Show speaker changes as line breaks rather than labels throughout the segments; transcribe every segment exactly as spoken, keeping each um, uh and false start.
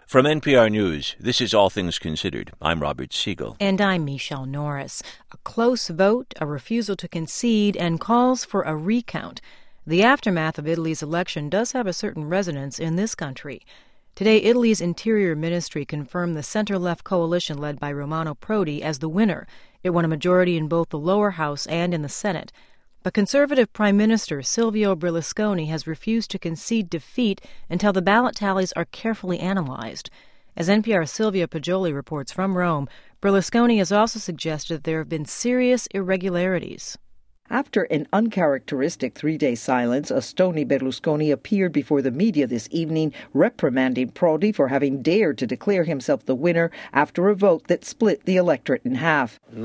From N P R News, this is All Things Considered. I'm Robert Siegel.
And I'm Michelle Norris. A close vote, a refusal to concede, and calls for a recount. The aftermath of Italy's election does have a certain resonance in this country. Today, Italy's Interior Ministry confirmed the center-left coalition led by Romano Prodi as the winner. It won a majority in both the lower house and in the Senate. But Conservative Prime Minister Silvio Berlusconi has refused to concede defeat until the ballot tallies are carefully analyzed. As N P R's Silvia Poggioli reports from Rome, Berlusconi has also suggested that there have been serious irregularities.
After an uncharacteristic three-day silence, Astoni Berlusconi appeared before the media this evening, reprimanding Prodi for having dared to declare himself the winner after a vote that split the electorate in half.
We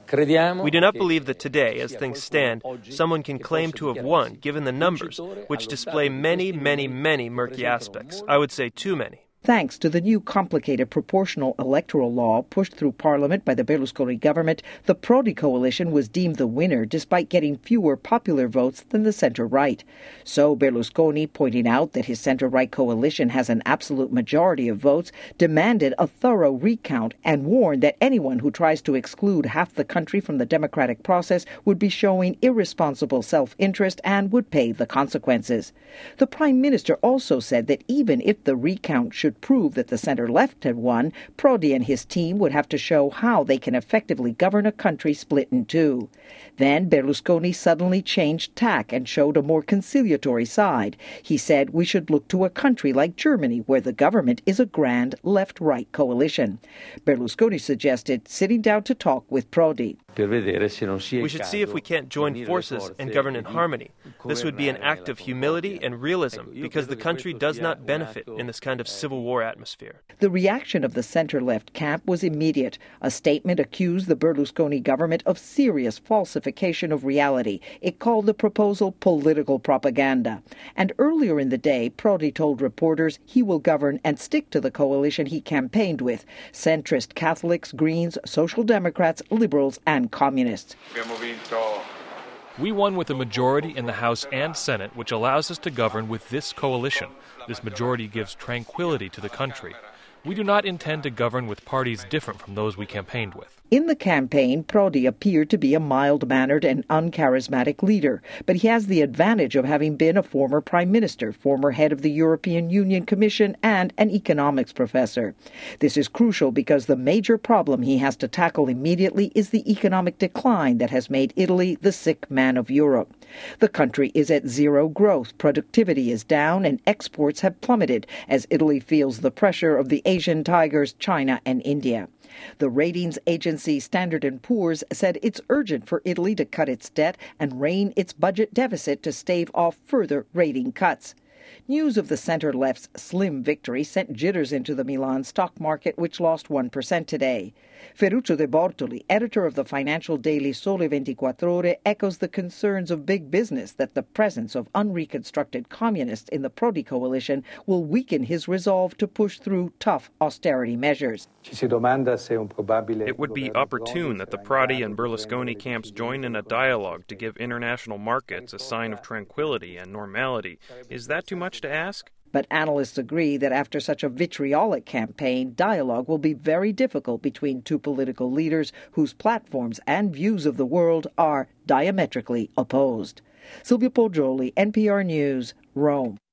do not believe that today, as things stand, someone can claim to have won, given the numbers, which display many, many, many murky aspects. I would say too many.
Thanks to the new complicated proportional electoral law pushed through Parliament by the Berlusconi government, the Prodi coalition was deemed the winner despite getting fewer popular votes than the center-right. So Berlusconi, pointing out that his center-right coalition has an absolute majority of votes, demanded a thorough recount and warned that anyone who tries to exclude half the country from the democratic process would be showing irresponsible self-interest and would pay the consequences. The Prime Minister also said that even if the recount should prove that the center-left had won, Prodi and his team would have to show how they can effectively govern a country split in two. Then Berlusconi suddenly changed tack and showed a more conciliatory side. He said we should look to a country like Germany, where the government is a grand left-right coalition. Berlusconi suggested sitting down to talk with Prodi.
We should see if we can't join forces and govern in harmony. This would be an act of humility and realism, because the country does not benefit in this kind of civil war atmosphere.
The reaction of the center-left camp was immediate. A statement accused the Berlusconi government of serious falsification of reality. It called the proposal political propaganda. And earlier in the day, Prodi told reporters he will govern and stick to the coalition he campaigned with: centrist Catholics, Greens, Social Democrats, Liberals, and Communists.
We won with a majority in the House and Senate, which allows us to govern with this coalition. This majority gives tranquility to the country. We do not intend to govern with parties different from those we campaigned with.
In the campaign, Prodi appeared to be a mild-mannered and uncharismatic leader, but he has the advantage of having been a former prime minister, former head of the European Union Commission, and an economics professor. This is crucial because the major problem he has to tackle immediately is the economic decline that has made Italy the sick man of Europe. The country is at zero growth, productivity is down, and exports have plummeted as Italy feels the pressure of the Asian tigers, China and India. The ratings agency Standard and Poor's said it's urgent for Italy to cut its debt and rein its budget deficit to stave off further rating cuts. News of the center-left's slim victory sent jitters into the Milan stock market, which lost one percent today. Ferruccio De Bortoli, editor of the financial daily Sole twenty-four Ore, echoes the concerns of big business that the presence of unreconstructed communists in the Prodi coalition will weaken his resolve to push through tough austerity measures.
It would be opportune that the Prodi and Berlusconi camps join in a dialogue to give international markets a sign of tranquility and normality. Is that too much to ask?
But analysts agree that after such a vitriolic campaign, dialogue will be very difficult between two political leaders whose platforms and views of the world are diametrically opposed. Silvia Poggioli, N P R News, Rome.